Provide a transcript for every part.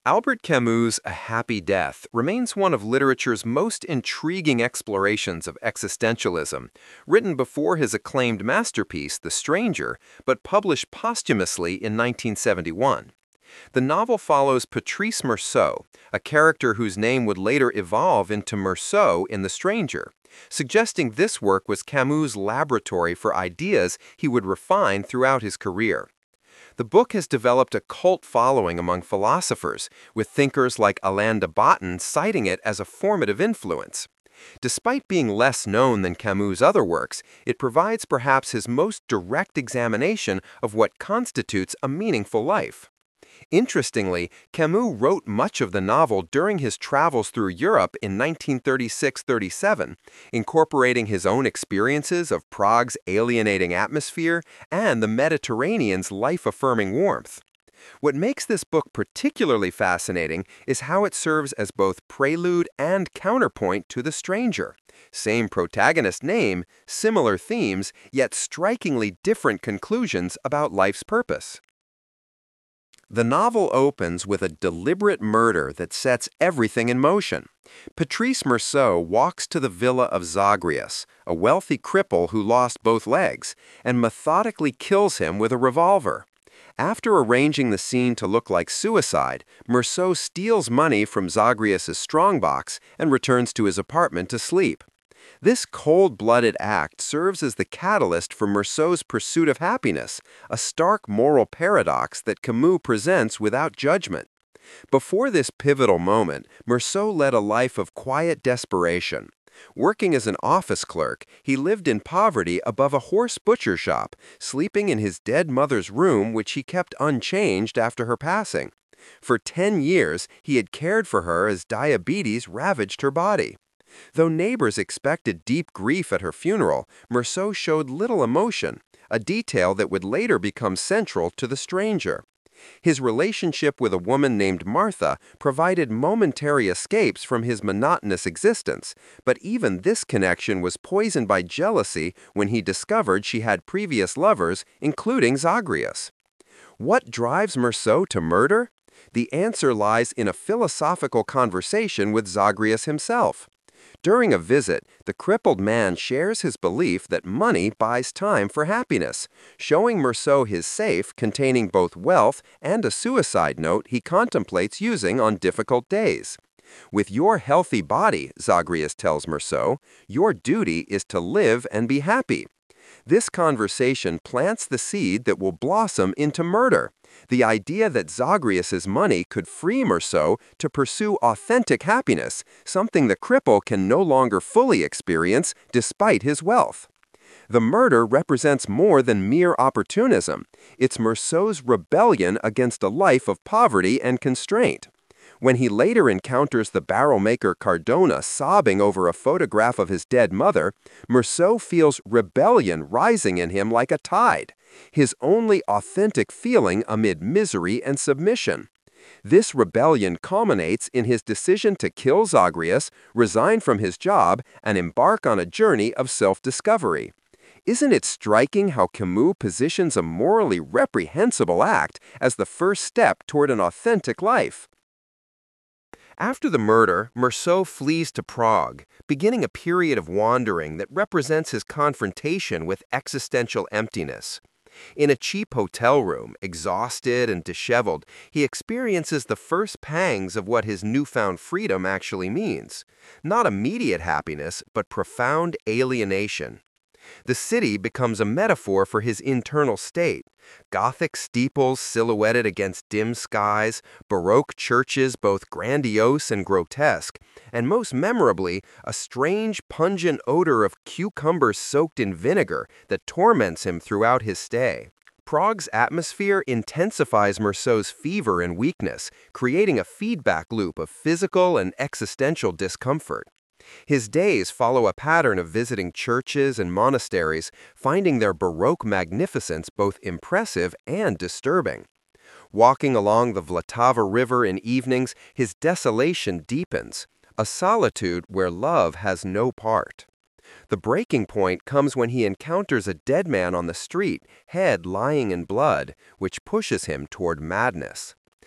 Albert Camus' A Happy Death remains one of literature's most intriguing explorations of existentialism, written before his acclaimed masterpiece, The Stranger, but published posthumously in 1971. The novel follows Patrice Merceau, a character whose name would later evolve into Meursault in The Stranger, suggesting this work was Camus' laboratory for ideas he would refine throughout his career. The book has developed a cult following among philosophers, with thinkers like Alain de Botton citing it as a formative influence. Despite being less known than Camus' other works, it provides perhaps his most direct examination of what constitutes a meaningful life. Interestingly, Camus wrote much of the novel during his travels through Europe in 1936–37, incorporating his own experiences of Prague's alienating atmosphere and the Mediterranean's life-affirming warmth. What makes this book particularly fascinating is how it serves as both prelude and counterpoint to The Stranger. Same protagonist name, similar themes, yet strikingly different conclusions about life's purpose. The novel opens with a deliberate murder that sets everything in motion. Patrice Merceau walks to the villa of Zagreus, a wealthy cripple who lost both legs, and methodically kills him with a revolver. After arranging the scene to look like suicide, Merceau steals money from Zagreus' strongbox and returns to his apartment to sleep. This cold-blooded act serves as the catalyst for Meursault's pursuit of happiness, a stark moral paradox that Camus presents without judgment. Before this pivotal moment, Meursault led a life of quiet desperation. Working as an office clerk, he lived in poverty above a horse butcher shop, sleeping in his dead mother's room which he kept unchanged after her passing. For 10 years, he had cared for her as diabetes ravaged her body. Though neighbors expected deep grief at her funeral, Meursault showed little emotion, a detail that would later become central to The Stranger. His relationship with a woman named Martha provided momentary escapes from his monotonous existence, but even this connection was poisoned by jealousy when he discovered she had previous lovers, including Zagreus. What drives Meursault to murder? The answer lies in a philosophical conversation with Zagreus himself. During a visit, the crippled man shares his belief that money buys time for happiness, showing Meursault his safe containing both wealth and a suicide note he contemplates using on difficult days. With your healthy body, Zagreus tells Meursault, your duty is to live and be happy. This conversation plants the seed that will blossom into murder. The idea that Zagreus's money could free Meursault to pursue authentic happiness, something the cripple can no longer fully experience despite his wealth. The murder represents more than mere opportunism. It's Meursault's rebellion against a life of poverty and constraint. When he later encounters the barrel maker Cardona sobbing over a photograph of his dead mother, Meursault feels rebellion rising in him like a tide, his only authentic feeling amid misery and submission. This rebellion culminates in his decision to kill Zagreus, resign from his job, and embark on a journey of self-discovery. Isn't it striking how Camus positions a morally reprehensible act as the first step toward an authentic life? After the murder, Meursault flees to Prague, beginning a period of wandering that represents his confrontation with existential emptiness. In a cheap hotel room, exhausted and disheveled, he experiences the first pangs of what his newfound freedom actually means. Not immediate happiness, but profound alienation. The city becomes a metaphor for his internal state. Gothic steeples silhouetted against dim skies, Baroque churches both grandiose and grotesque, and most memorably, a strange, pungent odor of cucumbers soaked in vinegar that torments him throughout his stay. Prague's atmosphere intensifies Meursault's fever and weakness, creating a feedback loop of physical and existential discomfort. His days follow a pattern of visiting churches and monasteries, finding their Baroque magnificence both impressive and disturbing. Walking along the Vltava River in evenings, his desolation deepens, a solitude where love has no part. The breaking point comes when he encounters a dead man on the street, head lying in blood, which pushes him toward madness.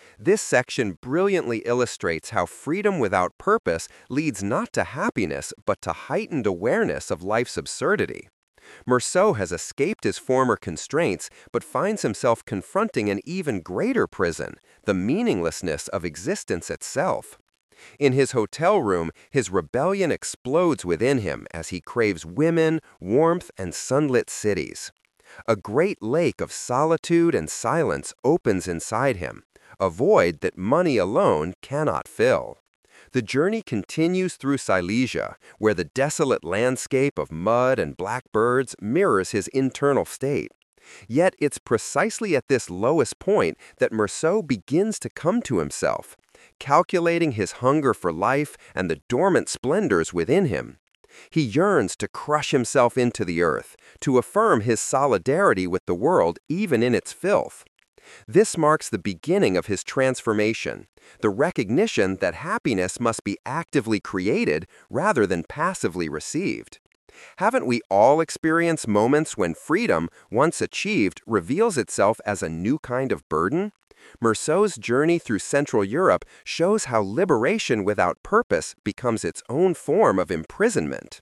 This section brilliantly illustrates how freedom without purpose leads not to happiness but to heightened awareness of life's absurdity. Meursault has escaped his former constraints but finds himself confronting an even greater prison, the meaninglessness of existence itself. In his hotel room, his rebellion explodes within him as he craves women, warmth, and sunlit cities. A great lake of solitude and silence opens inside him, a void that money alone cannot fill. The journey continues through Silesia, where the desolate landscape of mud and blackbirds mirrors his internal state. Yet it's precisely at this lowest point that Meursault begins to come to himself, calculating his hunger for life and the dormant splendors within him. He yearns to crush himself into the earth, to affirm his solidarity with the world even in its filth. This marks the beginning of his transformation, the recognition that happiness must be actively created rather than passively received. Haven't we all experienced moments when freedom, once achieved, reveals itself as a new kind of burden? Meursault's journey through Central Europe shows how liberation without purpose becomes its own form of imprisonment.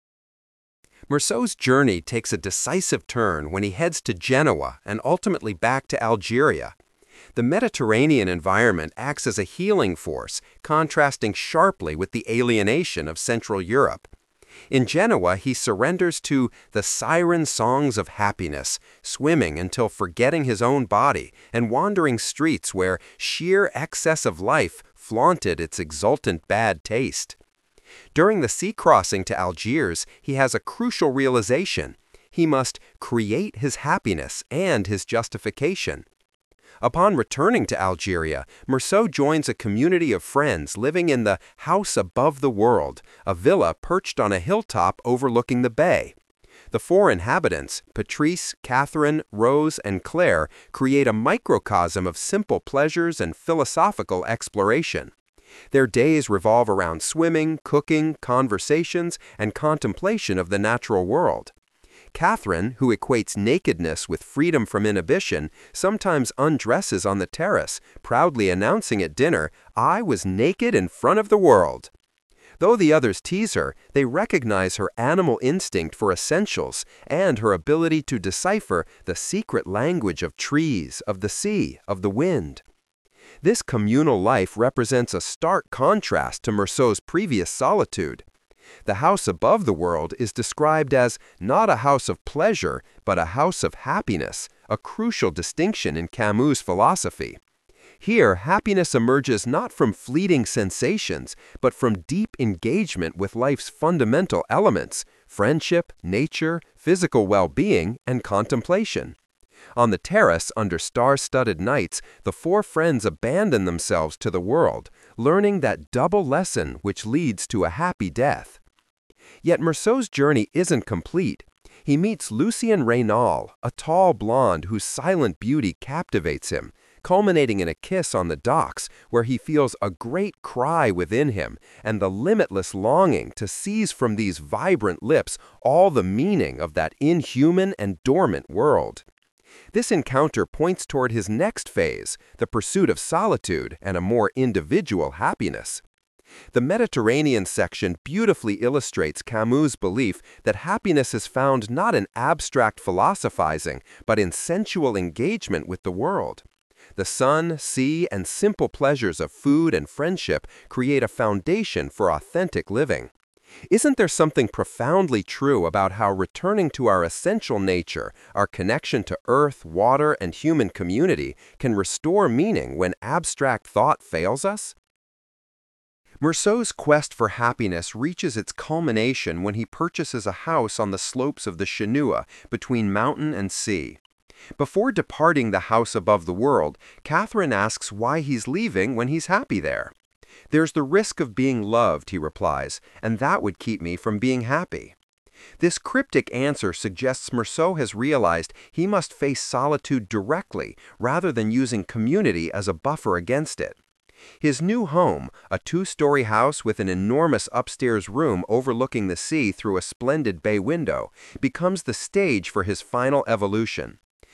Meursault's journey takes a decisive turn when he heads to Genoa and ultimately back to Algeria. The Mediterranean environment acts as a healing force, contrasting sharply with the alienation of Central Europe. In Genoa, he surrenders to the siren songs of happiness, swimming until forgetting his own body and wandering streets where sheer excess of life flaunted its exultant bad taste. During the sea crossing to Algiers, he has a crucial realization. He must create his happiness and his justification. Upon returning to Algeria, Meursault joins a community of friends living in the House Above the World, a villa perched on a hilltop overlooking the bay. The four inhabitants, Patrice, Catherine, Rose, and Claire, create a microcosm of simple pleasures and philosophical exploration. Their days revolve around swimming, cooking, conversations, and contemplation of the natural world. Catherine, who equates nakedness with freedom from inhibition, sometimes undresses on the terrace, proudly announcing at dinner, "I was naked in front of the world." Though the others tease her, they recognize her animal instinct for essentials and her ability to decipher the secret language of trees, of the sea, of the wind. This communal life represents a stark contrast to Meursault's previous solitude. The house above the world is described as not a house of pleasure, but a house of happiness, a crucial distinction in Camus' philosophy. Here, happiness emerges not from fleeting sensations, but from deep engagement with life's fundamental elements: friendship, nature, physical well-being, and contemplation. On the terrace, under star-studded nights, the four friends abandon themselves to the world, learning that double lesson which leads to a happy death. Yet Meursault's journey isn't complete. He meets Lucien Raynal, a tall blonde whose silent beauty captivates him, culminating in a kiss on the docks where he feels a great cry within him and the limitless longing to seize from these vibrant lips all the meaning of that inhuman and dormant world. This encounter points toward his next phase, the pursuit of solitude and a more individual happiness. The Mediterranean section beautifully illustrates Camus' belief that happiness is found not in abstract philosophizing, but in sensual engagement with the world. The sun, sea, and simple pleasures of food and friendship create a foundation for authentic living. Isn't there something profoundly true about how returning to our essential nature, our connection to earth, water, and human community, can restore meaning when abstract thought fails us? Meursault's quest for happiness reaches its culmination when he purchases a house on the slopes of the Chenua, between mountain and sea. Before departing the house above the world, Catherine asks why he's leaving when he's happy there. "There's the risk of being loved," he replies, "and that would keep me from being happy." This cryptic answer suggests Meursault has realized he must face solitude directly rather than using community as a buffer against it. His new home, a two-story house with an enormous upstairs room overlooking the sea through a splendid bay window, becomes the stage for his final evolution.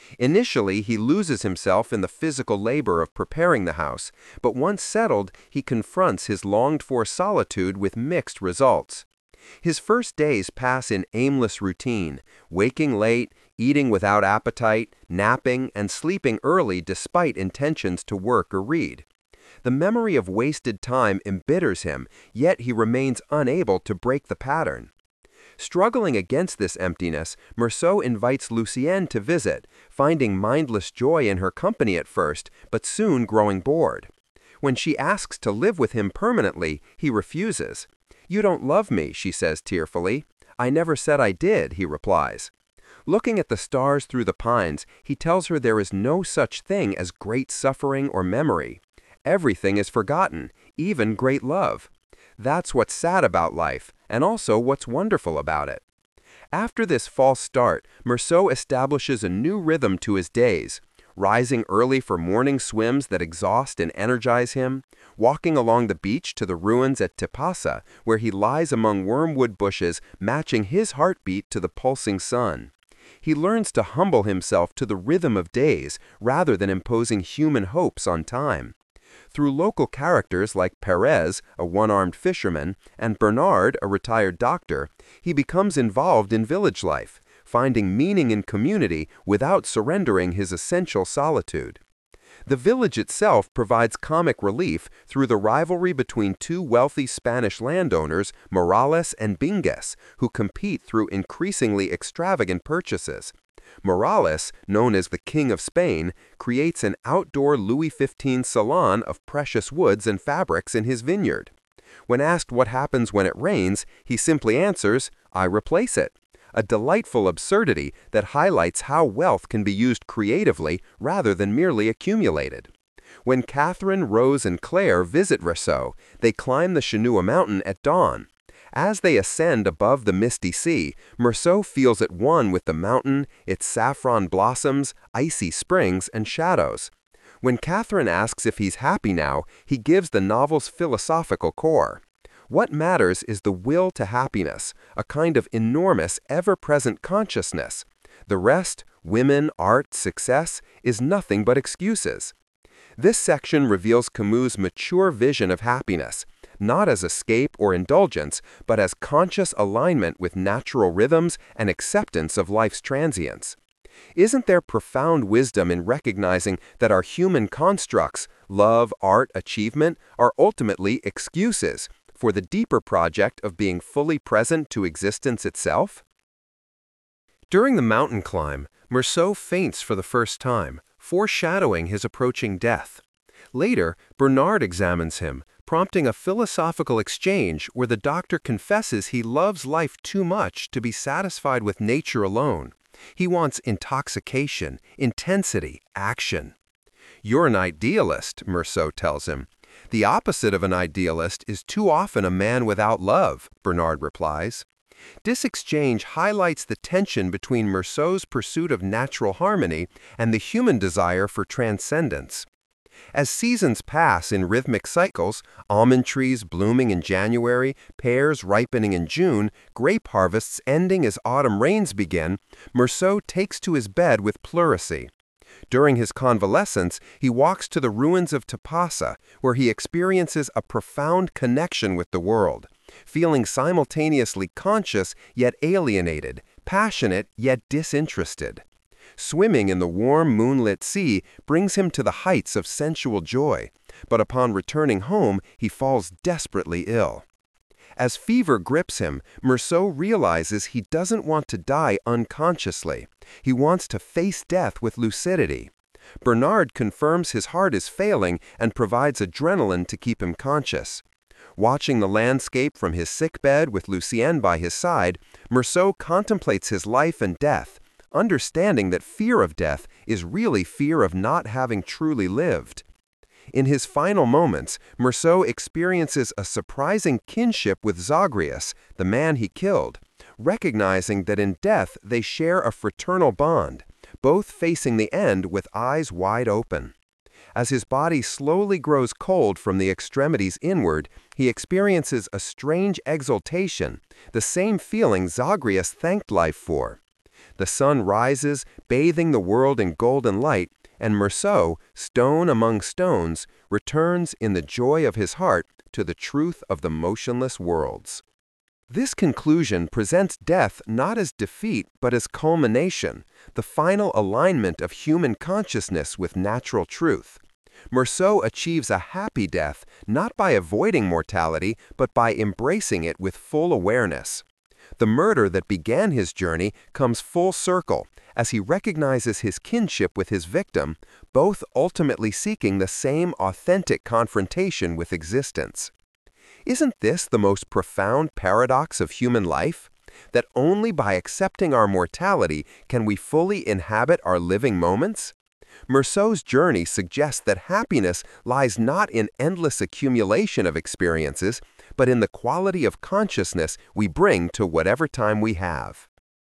Initially, he loses himself in the physical labor of preparing the house, but once settled, he confronts his longed-for solitude with mixed results. His first days pass in aimless routine, waking late, eating without appetite, napping, and sleeping early despite intentions to work or read. The memory of wasted time embitters him, yet he remains unable to break the pattern. Struggling against this emptiness, Meursault invites Lucienne to visit, finding mindless joy in her company at first, but soon growing bored. When she asks to live with him permanently, he refuses. "You don't love me," she says tearfully. "I never said I did," he replies. Looking at the stars through the pines, he tells her there is no such thing as great suffering or memory. Everything is forgotten, even great love. That's what's sad about life, and also what's wonderful about it. After this false start, Meursault establishes a new rhythm to his days, rising early for morning swims that exhaust and energize him, walking along the beach to the ruins at Tipasa, where he lies among wormwood bushes, matching his heartbeat to the pulsing sun. He learns to humble himself to the rhythm of days rather than imposing human hopes on time. Through local characters like Perez, a one-armed fisherman, and Bernard, a retired doctor, he becomes involved in village life, finding meaning in community without surrendering his essential solitude. The village itself provides comic relief through the rivalry between two wealthy Spanish landowners, Morales and Bingues, who compete through increasingly extravagant purchases. Morales, known as the King of Spain, creates an outdoor Louis XV salon of precious woods and fabrics in his vineyard. When asked what happens when it rains, he simply answers, "I replace it," a delightful absurdity that highlights how wealth can be used creatively rather than merely accumulated. When Catherine, Rose, and Claire visit Meursault, they climb the Chenua mountain at dawn. As they ascend above the misty sea, Meursault feels at one with the mountain, its saffron blossoms, icy springs, and shadows. When Catherine asks if he's happy now, he gives the novel's philosophical core. What matters is the will to happiness, a kind of enormous, ever-present consciousness. The rest, women, art, success, is nothing but excuses. This section reveals Camus' mature vision of happiness, not as escape or indulgence, but as conscious alignment with natural rhythms and acceptance of life's transience. Isn't there profound wisdom in recognizing that our human constructs, love, art, achievement, are ultimately excuses for the deeper project of being fully present to existence itself? During the mountain climb, Meursault faints for the first time, foreshadowing his approaching death. Later, Bernard examines him, prompting a philosophical exchange where the doctor confesses he loves life too much to be satisfied with nature alone. He wants intoxication, intensity, action. "You're an idealist," Meursault tells him. "The opposite of an idealist is too often a man without love," Bernard replies. This exchange highlights the tension between Meursault's pursuit of natural harmony and the human desire for transcendence. As seasons pass in rhythmic cycles, almond trees blooming in January, pears ripening in June, grape harvests ending as autumn rains begin, Meursault takes to his bed with pleurisy. During his convalescence, he walks to the ruins of Tipasa, where he experiences a profound connection with the world, feeling simultaneously conscious yet alienated, passionate yet disinterested. Swimming in the warm, moonlit sea brings him to the heights of sensual joy, but upon returning home, he falls desperately ill. As fever grips him, Meursault realizes he doesn't want to die unconsciously. He wants to face death with lucidity. Bernard confirms his heart is failing and provides adrenaline to keep him conscious. Watching the landscape from his sickbed with Lucienne by his side, Meursault contemplates his life and death, understanding that fear of death is really fear of not having truly lived. In his final moments, Meursault experiences a surprising kinship with Zagreus, the man he killed, recognizing that in death they share a fraternal bond, both facing the end with eyes wide open. As his body slowly grows cold from the extremities inward, he experiences a strange exultation, the same feeling Zagreus thanked life for. The sun rises, bathing the world in golden light, and Meursault, stone among stones, returns in the joy of his heart to the truth of the motionless worlds. This conclusion presents death not as defeat but as culmination, the final alignment of human consciousness with natural truth. Meursault achieves a happy death not by avoiding mortality but by embracing it with full awareness. The murder that began his journey comes full circle as he recognizes his kinship with his victim, both ultimately seeking the same authentic confrontation with existence. Isn't this the most profound paradox of human life? That only by accepting our mortality can we fully inhabit our living moments? Meursault's journey suggests that happiness lies not in endless accumulation of experiences, but in the quality of consciousness we bring to whatever time we have.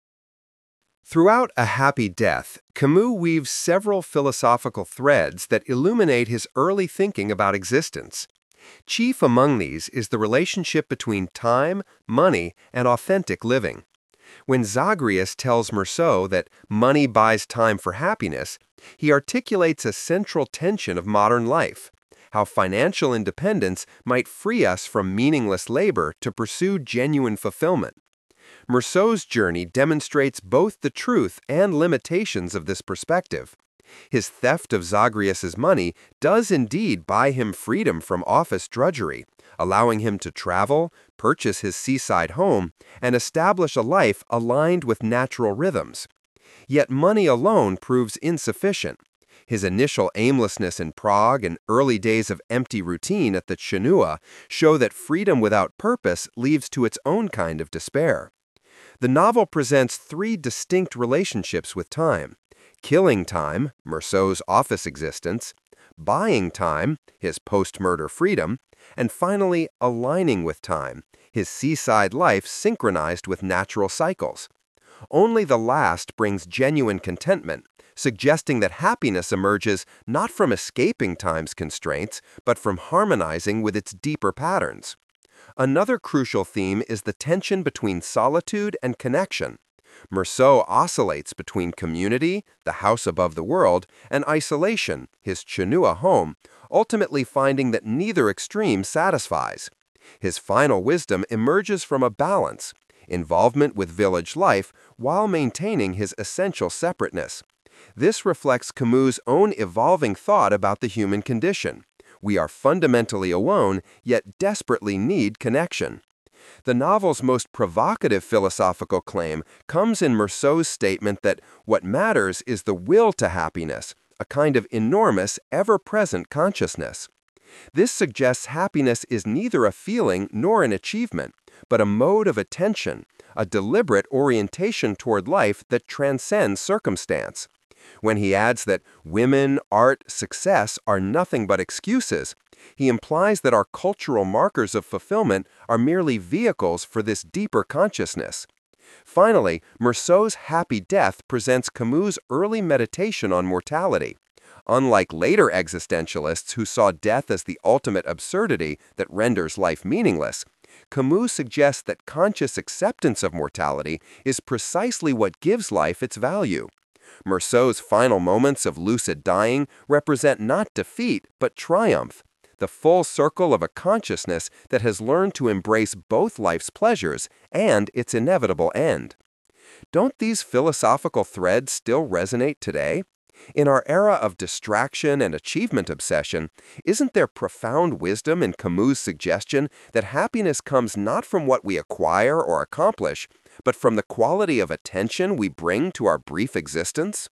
Throughout A Happy Death, Camus weaves several philosophical threads that illuminate his early thinking about existence. Chief among these is the relationship between time, money, and authentic living. When Zagreus tells Meursault that money buys time for happiness, he articulates a central tension of modern life, how financial independence might free us from meaningless labor to pursue genuine fulfillment. Meursault's journey demonstrates both the truth and limitations of this perspective. His theft of Zagreus's money does indeed buy him freedom from office drudgery, allowing him to travel, purchase his seaside home, and establish a life aligned with natural rhythms. Yet money alone proves insufficient. His initial aimlessness in Prague and early days of empty routine at the Chunua show that freedom without purpose leads to its own kind of despair. The novel presents three distinct relationships with time: killing time, Meursault's office existence; buying time, his post-murder freedom; and finally, aligning with time, his seaside life synchronized with natural cycles. Only the last brings genuine contentment, suggesting that happiness emerges not from escaping time's constraints, but from harmonizing with its deeper patterns. Another crucial theme is the tension between solitude and connection. Meursault oscillates between community, the house above the world, and isolation, his Chunua home, ultimately finding that neither extreme satisfies. His final wisdom emerges from a balance, involvement with village life while maintaining his essential separateness. This reflects Camus' own evolving thought about the human condition. We are fundamentally alone, yet desperately need connection. The novel's most provocative philosophical claim comes in Meursault's statement that what matters is the will to happiness, a kind of enormous, ever-present consciousness. This suggests happiness is neither a feeling nor an achievement, but a mode of attention, a deliberate orientation toward life that transcends circumstance. When he adds that women, art, success are nothing but excuses, he implies that our cultural markers of fulfillment are merely vehicles for this deeper consciousness. Finally, Meursault's Happy Death presents Camus' early meditation on mortality. Unlike later existentialists who saw death as the ultimate absurdity that renders life meaningless, Camus suggests that conscious acceptance of mortality is precisely what gives life its value. Meursault's final moments of lucid dying represent not defeat but triumph, the full circle of a consciousness that has learned to embrace both life's pleasures and its inevitable end. Don't these philosophical threads still resonate today? In our era of distraction and achievement obsession, isn't there profound wisdom in Camus' suggestion that happiness comes not from what we acquire or accomplish, but from the quality of attention we bring to our brief existence?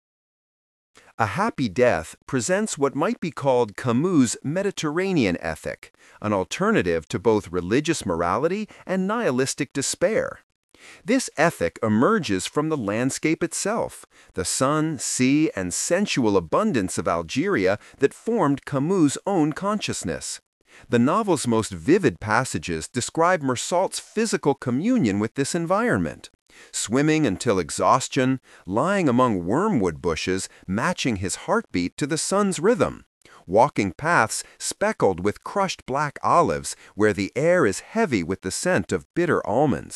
A Happy Death presents what might be called Camus' Mediterranean ethic, an alternative to both religious morality and nihilistic despair. This ethic emerges from the landscape itself, the sun, sea, and sensual abundance of Algeria that formed Camus' own consciousness. The novel's most vivid passages describe Meursault's physical communion with this environment. Swimming until exhaustion, lying among wormwood bushes matching his heartbeat to the sun's rhythm, walking paths speckled with crushed black olives where the air is heavy with the scent of bitter almonds.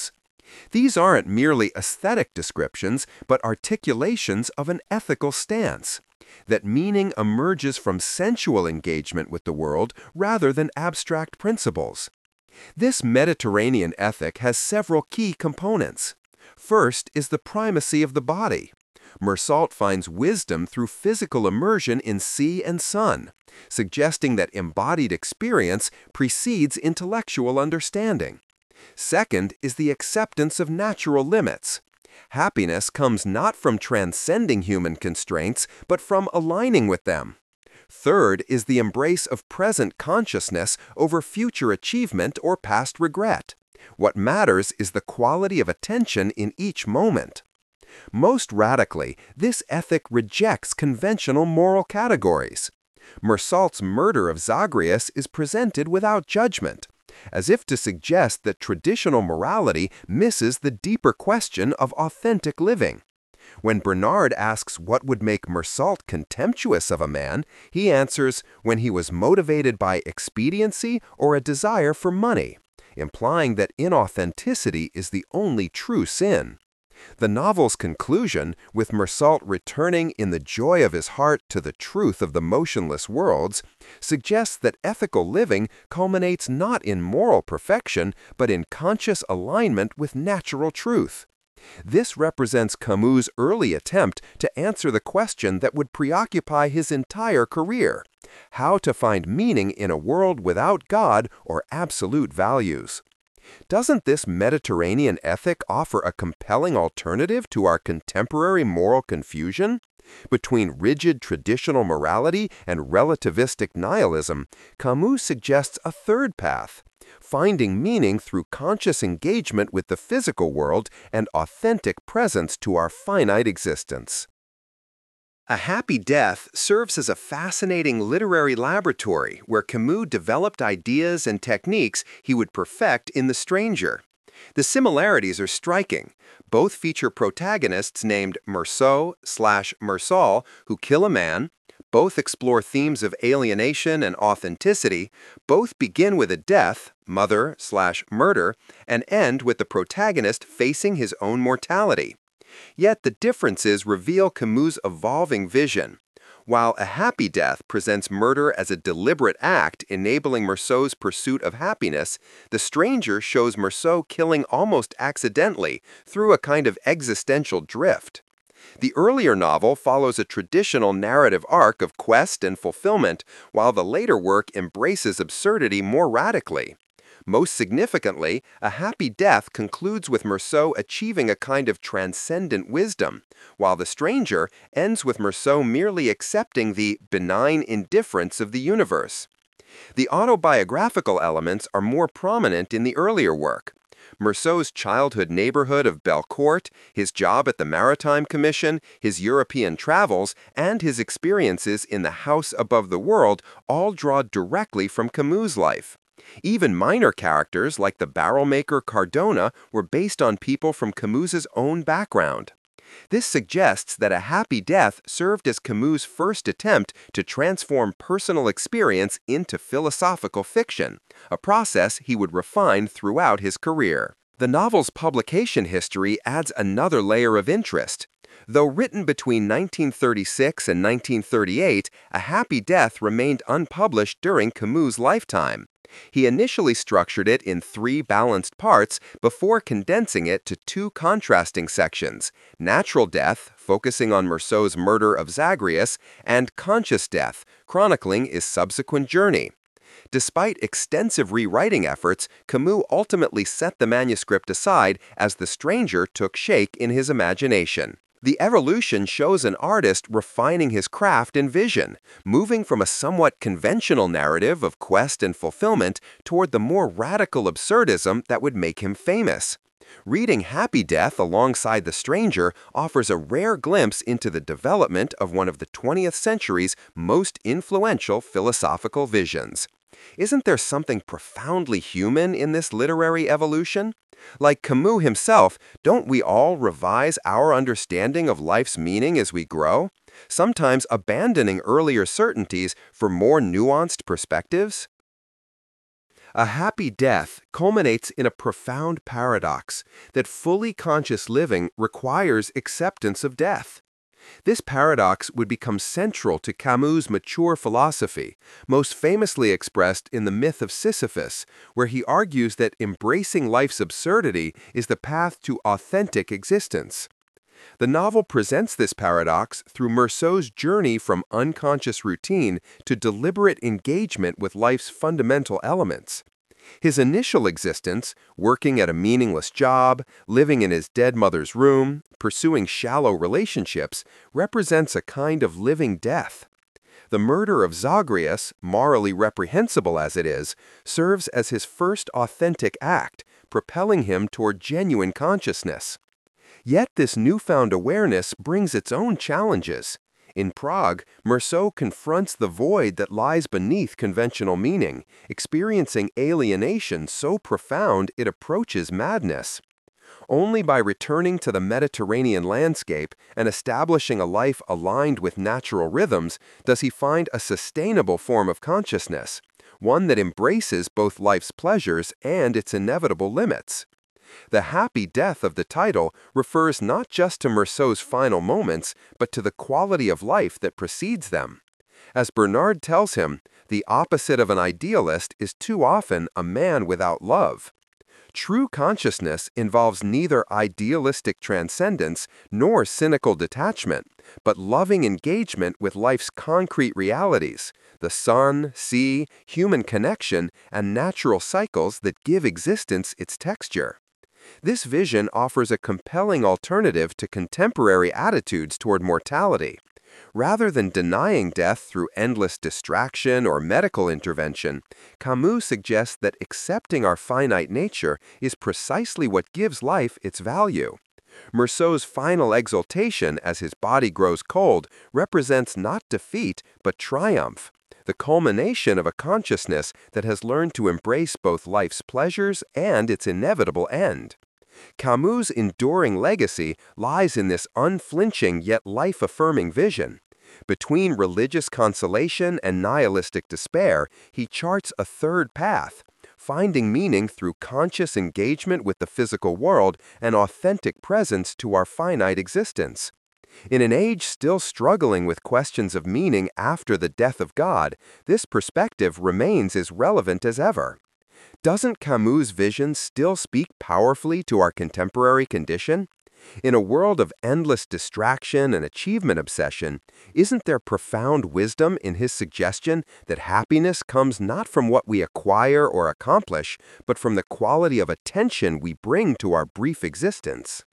These aren't merely aesthetic descriptions, but articulations of an ethical stance. That meaning emerges from sensual engagement with the world rather than abstract principles. This Mediterranean ethic has several key components. First is the primacy of the body. Meursault finds wisdom through physical immersion in sea and sun, suggesting that embodied experience precedes intellectual understanding. Second is the acceptance of natural limits. Happiness comes not from transcending human constraints, but from aligning with them. Third is the embrace of present consciousness over future achievement or past regret. What matters is the quality of attention in each moment. Most radically, this ethic rejects conventional moral categories. Meursault's murder of Zagreus is presented without judgment, as if to suggest that traditional morality misses the deeper question of authentic living. When Bernard asks what would make Meursault contemptuous of a man, he answers when he was motivated by expediency or a desire for money, implying that inauthenticity is the only true sin. The novel's conclusion, with Meursault returning in the joy of his heart to the truth of the motionless worlds, suggests that ethical living culminates not in moral perfection, but in conscious alignment with natural truth. This represents Camus' early attempt to answer the question that would preoccupy his entire career: how to find meaning in a world without God or absolute values. Doesn't this Mediterranean ethic offer a compelling alternative to our contemporary moral confusion? Between rigid traditional morality and relativistic nihilism, Camus suggests a third path: finding meaning through conscious engagement with the physical world and authentic presence to our finite existence. A Happy Death serves as a fascinating literary laboratory where Camus developed ideas and techniques he would perfect in The Stranger. The similarities are striking. Both feature protagonists named Meursault/Meursault who kill a man. Both explore themes of alienation and authenticity. Both begin with a death, mother/murder, and end with the protagonist facing his own mortality. Yet the differences reveal Camus' evolving vision. While A Happy Death presents murder as a deliberate act enabling Meursault's pursuit of happiness, The Stranger shows Meursault killing almost accidentally through a kind of existential drift. The earlier novel follows a traditional narrative arc of quest and fulfillment, while the later work embraces absurdity more radically. Most significantly, A Happy Death concludes with Meursault achieving a kind of transcendent wisdom, while The Stranger ends with Meursault merely accepting the benign indifference of the universe. The autobiographical elements are more prominent in the earlier work. Meursault's childhood neighborhood of Belcourt, his job at the Maritime Commission, his European travels, and his experiences in the house above the world all draw directly from Camus' life. Even minor characters like the barrel maker Cardona were based on people from Camus' own background. This suggests that A Happy Death served as Camus' first attempt to transform personal experience into philosophical fiction, a process he would refine throughout his career. The novel's publication history adds another layer of interest. Though written between 1936 and 1938, A Happy Death remained unpublished during Camus' lifetime. He initially structured it in 3 balanced parts before condensing it to 2 contrasting sections: Natural Death, focusing on Meursault's murder of Zagreus, and Conscious Death, chronicling his subsequent journey. Despite extensive rewriting efforts, Camus ultimately set the manuscript aside as The Stranger took shape in his imagination. The evolution shows an artist refining his craft and vision, moving from a somewhat conventional narrative of quest and fulfillment toward the more radical absurdism that would make him famous. Reading Happy Death alongside The Stranger offers a rare glimpse into the development of one of the 20th century's most influential philosophical visions. Isn't there something profoundly human in this literary evolution? Like Camus himself, don't we all revise our understanding of life's meaning as we grow, sometimes abandoning earlier certainties for more nuanced perspectives? A happy death culminates in a profound paradox that fully conscious living requires acceptance of death. This paradox would become central to Camus' mature philosophy, most famously expressed in the myth of Sisyphus, where he argues that embracing life's absurdity is the path to authentic existence. The novel presents this paradox through Meursault's journey from unconscious routine to deliberate engagement with life's fundamental elements. His initial existence, working at a meaningless job, living in his dead mother's room, pursuing shallow relationships, represents a kind of living death. The murder of Zagreus, morally reprehensible as it is, serves as his first authentic act, propelling him toward genuine consciousness. Yet this newfound awareness brings its own challenges. In Prague, Meursault confronts the void that lies beneath conventional meaning, experiencing alienation so profound it approaches madness. Only by returning to the Mediterranean landscape and establishing a life aligned with natural rhythms does he find a sustainable form of consciousness, one that embraces both life's pleasures and its inevitable limits. The happy death of the title refers not just to Meursault's final moments, but to the quality of life that precedes them. As Bernard tells him, the opposite of an idealist is too often a man without love. True consciousness involves neither idealistic transcendence nor cynical detachment, but loving engagement with life's concrete realities, the sun, sea, human connection, and natural cycles that give existence its texture. This vision offers a compelling alternative to contemporary attitudes toward mortality. Rather than denying death through endless distraction or medical intervention, Camus suggests that accepting our finite nature is precisely what gives life its value. Meursault's final exaltation as his body grows cold represents not defeat but triumph, the culmination of a consciousness that has learned to embrace both life's pleasures and its inevitable end. Camus' enduring legacy lies in this unflinching yet life-affirming vision. Between religious consolation and nihilistic despair, he charts a third path, finding meaning through conscious engagement with the physical world and authentic presence to our finite existence. In an age still struggling with questions of meaning after the death of God, this perspective remains as relevant as ever. Doesn't Camus' vision still speak powerfully to our contemporary condition? In a world of endless distraction and achievement obsession, isn't there profound wisdom in his suggestion that happiness comes not from what we acquire or accomplish, but from the quality of attention we bring to our brief existence?